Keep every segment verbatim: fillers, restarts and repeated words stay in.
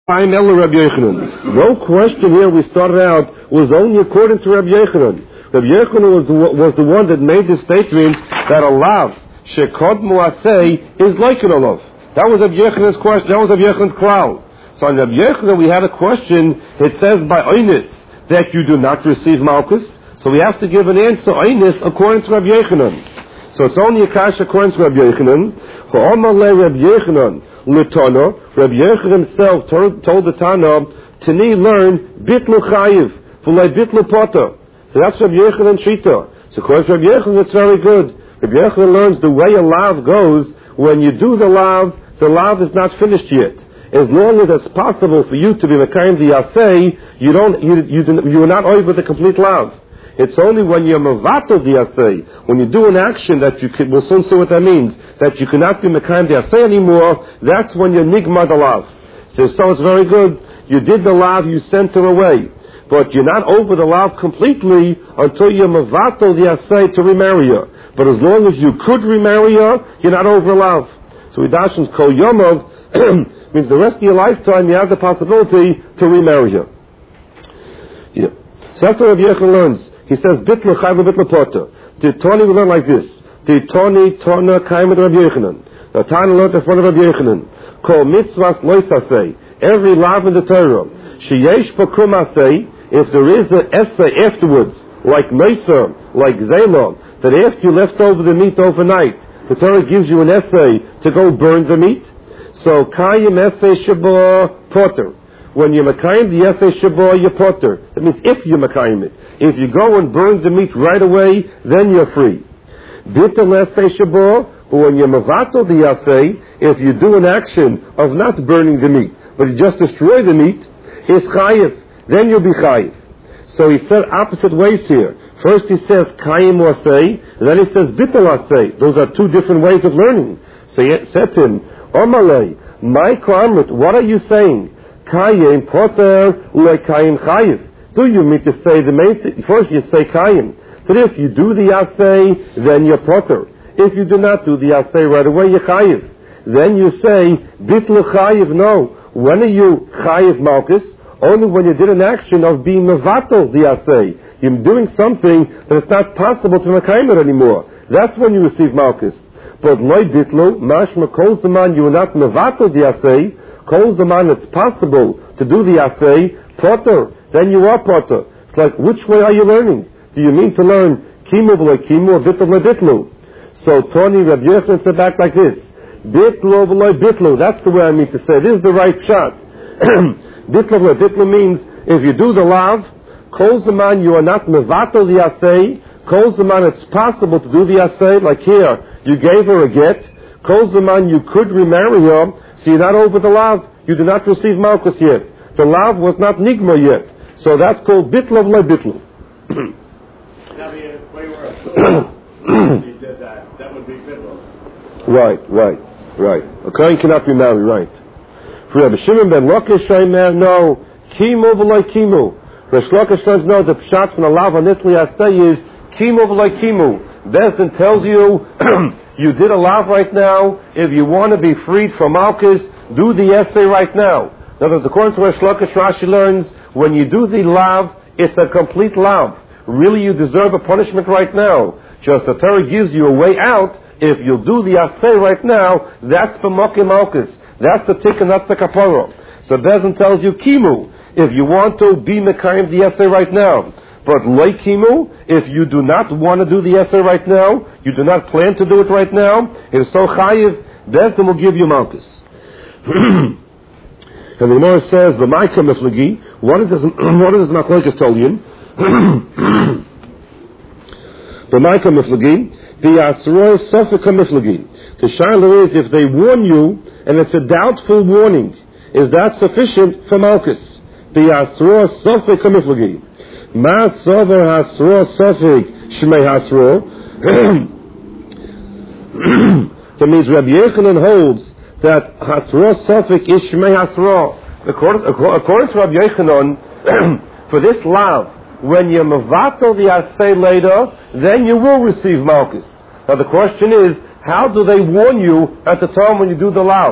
I'm El Rabbi Yochanan. No question here we started out was only according to Rabbi Yochanan. Rabbi Yochanan was the, was the one that made the statement that a lav shekod muasei is like an olav. That was Rabbi Yochanan's question. That was Rabbi Yochanan's klal. So on Rabbi Yochanan we had a question. It says by oinus that you do not receive malchus. So we have to give an answer oinus according to Rabbi Yochanan. So it's only a kasha according to Rabbi Yochanan. Ha'amalei Rabbi Yochanan l'tana. Rabbi Yochanan himself told, told the Tana, Tani learn bitlu chayiv, v'lei bitlu potter. So that's Rabbi Yochanan shita. So according to Rabbi Yochanan, it's very good. Rabbi Yochanan learns the way a lav goes. When you do the lav, the lav is not finished yet. As long as it's possible for you to be mekayim the yasei, you don't, you, you, you are not over the complete lav. It's only when you're mavato the yasei, when you do an action that you can, we'll soon see what that means, that you cannot be mekayim the yasei anymore, that's when you're nigma the lav. So, so it's very good. You did the lav, you sent her away. But you're not over the lav completely until you're mavato the yasei to remarry her. But as long as you could remarry her, you're not over lav. So we dashin kol yomov means the rest of your lifetime you have the possibility to remarry her. Yeah. So that's what Rabbi Yochanan learns. He says, bitlu chayv bitlu potter. The Tani will learn like this. The Tani Tana kaim with Rabbi Yochanan. The Tani learned in front of Rabbi Yochanan. Kol mitzvahs loisasei. Every lav in the Torah. Sheyesh pakum asei. If there is an essay afterwards, like Mesa, like Zela, that after you left over the meat overnight, the Torah gives you an essay to go burn the meat. So kayim essay shabah potter. When you're makayim the essay shabah, you're potter. That means if you're makayim it. If you go and burn the meat right away, then you're free. Bitul essay shabah, but when you're mavato the essay, if you do an action of not burning the meat, but you just destroy the meat, it's chayiv. Then you'll be chayiv. So he said opposite ways here. First he says kayim wasei, and then he says bitul asei. Those are two different ways of learning. So he said to him, Omalei, my klamrit, what are you saying? Kayim poter le kayim chayiv. Do you mean to say the main thing? First you say kayim. So if you do the asay, then you're poter. If you do not do the asay right away, you're chayiv. Then you say bitlu chayiv. No. When are you chayiv malchus? Only when you did an action of being mevatel the asay. You're doing something that it's not possible to mekayim it anymore. That's when you receive malchus. But loy bitlu, mashma kol zaman you are not mevatel the asay. Kol zaman it's possible to do the asay, potter. Then you are potter. It's like, which way are you learning? Do you mean to learn kimu v'lo kimu or bitlu v'lo bitlu? So Tony Rabbi Yochanan said back like this: bitlu v'lo bitlu. That's the way I mean to say. This is the right shot. Bitlu v'lo bitlu means if you do the lav, kol zaman you are not mevatel the asay. Kol zaman it's possible to do the asay. Like here, you gave her a get. Kol zaman you could remarry her, so you're not over the lav. You do not receive malchus yet. The lav was not nigma yet. So that's called bitlu v'lo bitlu. Now the way we're he did that, that would be bitlu. Right, right, right. A kohen cannot be married, right. For Rabbi Shimon ben Lakish, no, kimu v'lo kimu. Rabbi Lakish says no, the pshat from the lav on Nitli Asay is kimu v'lo kimu. Bezdin tells you, you did a lav right now, if you want to be freed from malchus, do the essay right now. In other words, according to Reish Lakish, Rashi learns, when you do the lav, it's a complete lav. Really, you deserve a punishment right now. Just the Torah gives you a way out. If you'll do the asay right now, that's the mokim malchus. That's the tick and that's the kapara. So Bezin tells you, kimu, if you want to be mekayim the essay right now. But loy kimu, if you do not want to do the essay right now, you do not plan to do it right now, if so chayiv, Bezin will give you malchus. And the Gemara says, "B'maika miflagi." What is this? What is this machlokes tolyin? B'maika miflagi, the asroi sofika miflagi. The shaila is if they warn you and it's a doubtful warning, is that sufficient for malchus? The asroi sofika miflagi. Ma sover hasroi sofik shmei hasro. That means Rabbi Yochanan holds that Hasra Safik is Shmei Hasra. According, according to Rabbi Yochanan, for this lav, when you mavato the asay later, then you will receive malchus. Now the question is, how do they warn you at the time when you do the lav?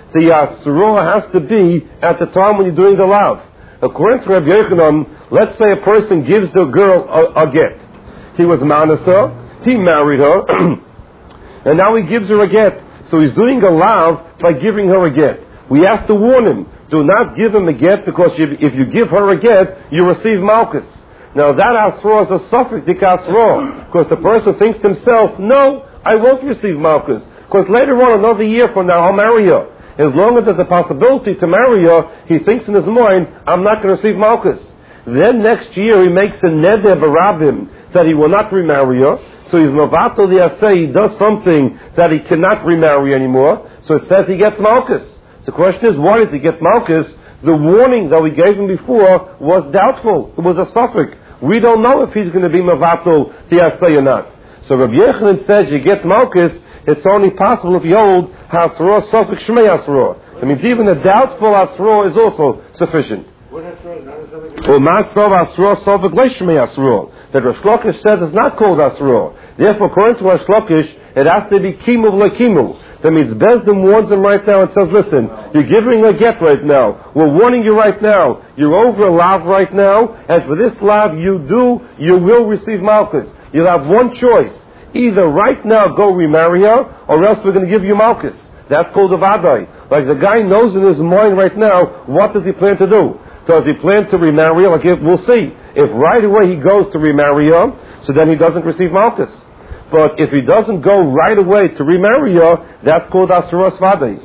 the Yasro has to be at the time when you're doing the lav. According to Rabbi Yochanan, let's say a person gives the girl a, a get. He was manasa, he married her, and now he gives her a get. So he's doing a lav by giving her a get. We have to warn him, do not give him a get, because if you give her a get, you receive malchus. Now that asro is a suffix dik asro, because the person thinks to himself, no, I won't receive malchus, because later on, another year from now, I'll marry her. As long as there's a possibility to marry her, he thinks in his mind, I'm not going to receive malchus. Then next year he makes a neder barabim that he will not remarry her. So he's mavato the asay, he does something that he cannot remarry anymore. So it says he gets malchus. So the question is, why did he get malchus? The warning that we gave him before was doubtful. It was a suffix. We don't know if he's going to be mavato the asay or not. So Rabbi Yochanan says you get malchus, it's only possible if you hold hasro suffix shmei hasro. That means even a doubtful hasro is also sufficient. Well, Masov Asro Sovik Leishmei Asro. That Rosh Lakish says it's not called Asro. Therefore, according to Rosh Lakish, it has to be Kimu V'Lekimu. That means Bezdin warns him right now and says, listen, you're giving a get right now. We're warning you right now. You're over a lav right now, and for this lav you do, you will receive malchus. You'll have one choice. Either right now go remarry her, or else we're going to give you malchus. That's called a vadai. Like the guy knows in his mind right now, what does he plan to do? Does he plan to remarry her? Like if, we'll see. If right away he goes to remarry her, so then he doesn't receive malchus. But if he doesn't go right away to remarry her, that's called Asuras Vadai.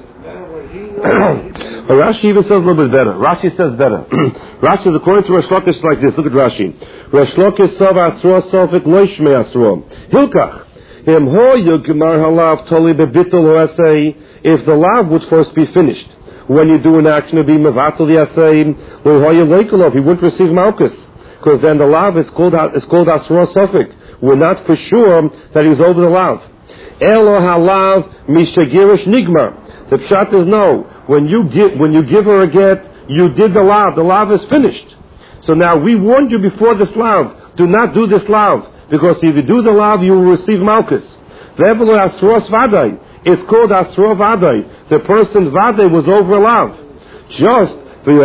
Rashi even says a little bit better. Rashi says better. Rashi says, according to Rosh Lakish, like this. Look at Rashi. Rosh Lakish sav Asuras Sofik Loishmei Asuram. Hilkach. Him ho yugmar halav toli bebitul hoasei. If the lav would first be finished, when you do an action of being mevatel the asay, lo hoya leikolov, he wouldn't receive malchus, because then the lav is called is called asra sofik. We're not for sure that he's over the lav. Elo halav mishagirish nigmar. The pshat is no. When you give when you give her a get, you did the lav. The lav is finished. So now we warned you before this lav. Do not do this lav, because if you do the lav, you will receive malchus. V'evelo asros vadai. It's called asro vadai. The person's vadai was over a lav. Just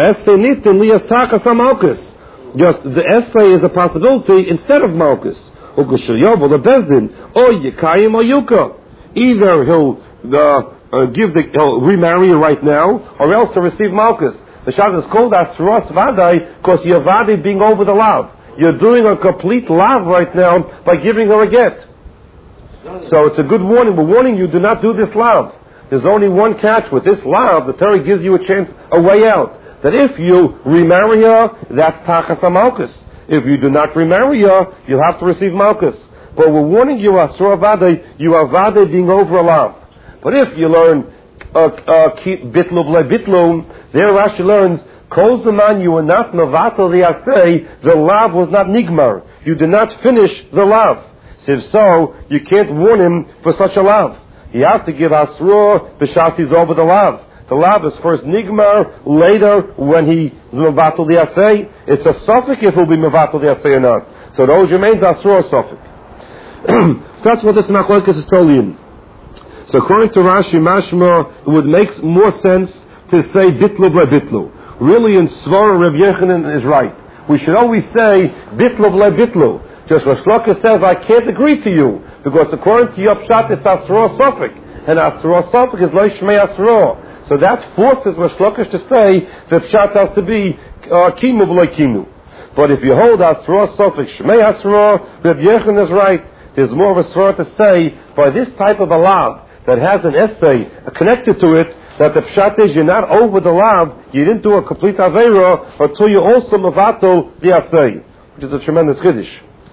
Just the essay is a possibility instead of malchus. Or the bezdin, or yikayim or yuka. Either he'll uh, uh, give the he'll remarry you right now, or else to receive malchus. The shad is called asros vadai because you're vadai being over the lav. You're doing a complete lav right now by giving her a get. So it's a good warning. We're warning you, do not do this lav. There's only one catch with this lav. The Torah gives you a chance, a way out. That if you remarry her, that's tachas malchus. If you do not remarry her, you'll have to receive malchus. But we're warning you, asura vadai, you are vadai being over a lav. But if you learn uh, uh, bitlu ble bitlu, there Rashi learns, kol zaman you were not mevatel the asay, the lav was not nigmar. You did not finish the lav. If so, you can't warn him for such a lav. You have to give asrur b'shas he's over the lav. The lav is first nigmar, later when he mevatel the asay. It's a suffix if he'll be mevatel the asay or not. So those remains asrur suffix. So that's what this machlokes is totally in. So according to Rashi Mashma, it would make more sense to say bitlu ble bitlu. Really, in Svara Rav Yochanan is right. We should always say bitlu ble bitlu. Just Rosh Lakish says, I can't agree to you, because according to your pshat, it's asro sofik, and asro sofik is lo shmei asro. So that forces Rosh Lakish to say that pshat has to be kimu v'lo kimu. But if you hold asro sofik shmei asro, Rav Yochanan is right. There's more of a svara to say by this type of a lav that has an essay connected to it, that the pshat is you're not over the lav, you didn't do a complete aveira until you also mevatel the assay, which is a tremendous chiddush.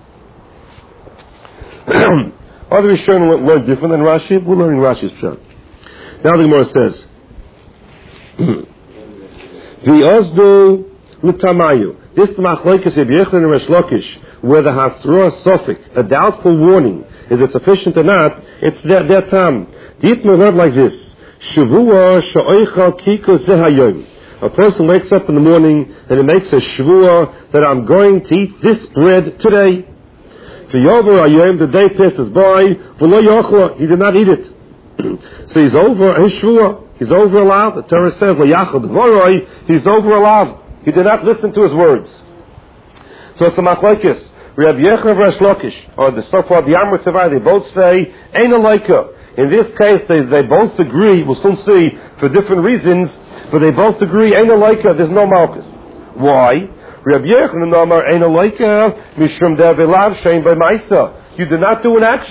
Other Rishonim learn different than Rashi. We're learning Rashi's pshat. Now the Gemara says, "V'ozdu l'tamayu." This is machlokes Rabbi Yochanan and Rosh Lakish, where the hasra suffix, a doubtful warning, is it sufficient or not? It's their, their time. The Yitma read like this: Shavua sha'oicha kiko zehayom. A person wakes up in the morning and he makes a shavua that I'm going to eat this bread today. The day passes by, he did not eat it. So he's over his shvua. He's over allowed. The Torah says, "L'yachad voroi." He's over allowed. He did not listen to his words. So it's a machlokes. Reb Yechon and Resh Lakish, or the so-called the Amr Tzavai, they both say ein aleika. In this case, they they both agree. We'll soon see for different reasons, but they both agree ein aleika. There's no malchus. Why? Reb Yechon and Amar ein aleika mishum de'avelav shein by ma'isa. You did not do an action.